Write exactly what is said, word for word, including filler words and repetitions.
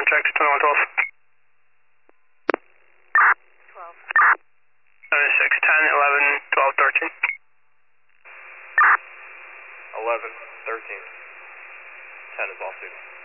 contact twenty-one twelve. twelve. seventy-six, ten, eleven, twelve, thirteen. eleven, thirteen. ten is all signal.